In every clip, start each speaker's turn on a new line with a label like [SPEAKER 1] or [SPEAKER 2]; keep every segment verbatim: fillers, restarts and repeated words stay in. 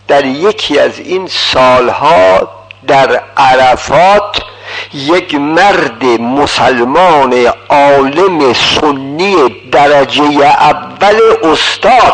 [SPEAKER 1] در یکی از این سالها در عرفات یک مرد مسلمان عالم سنی درجه اول استاد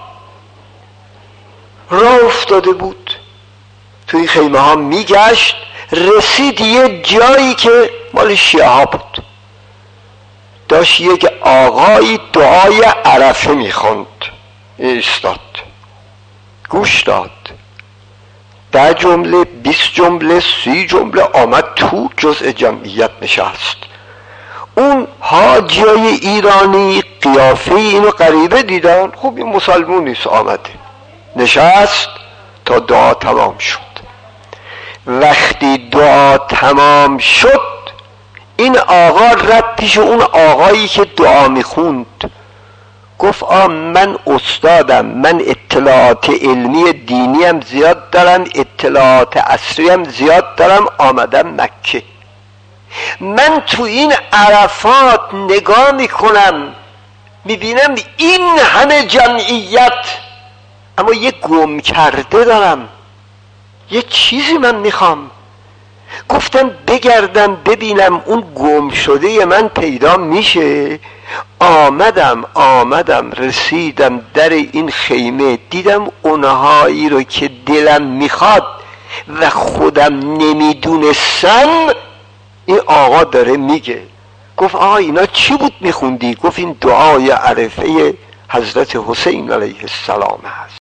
[SPEAKER 1] راه افتاده بود، توی خیمه ها میگشت، رسید یه جایی که مال شیعه ها بود، داشت یک آقایی دعای عرفه میخوند، ایستاد گوش داد، ده جمله بیست جمله سی جمله آمد تو، جزء جمعیت نشست. اون حاجیای ایرانی قیافه اینو غریبه دیدن، خب این مسلمون نیست، آمده نشست تا دعا تمام شد. وقتی دعا تمام شد این آقا رد پیش اون آقایی که دعا میخوند، گفت آ من استادم، من اطلاعات علمی دینیم زیاد دارم، اطلاعات عصریم زیاد دارم، آمدم مکه، من تو این عرفات نگاه میکنم میبینم این همه جمعیت، اما یه گم کرده دارم، یه چیزی من میخوام. گفتم بگردم ببینم اون گم شده من پیدا میشه. آمدم آمدم رسیدم در این خیمه، دیدم اونهایی رو که دلم میخواد و خودم نمیدونستم این آقا داره میگه. گفت آقا اینا چی بود میخوندی؟ گفت این دعای عرفه حضرت حسین علیه السلام هست.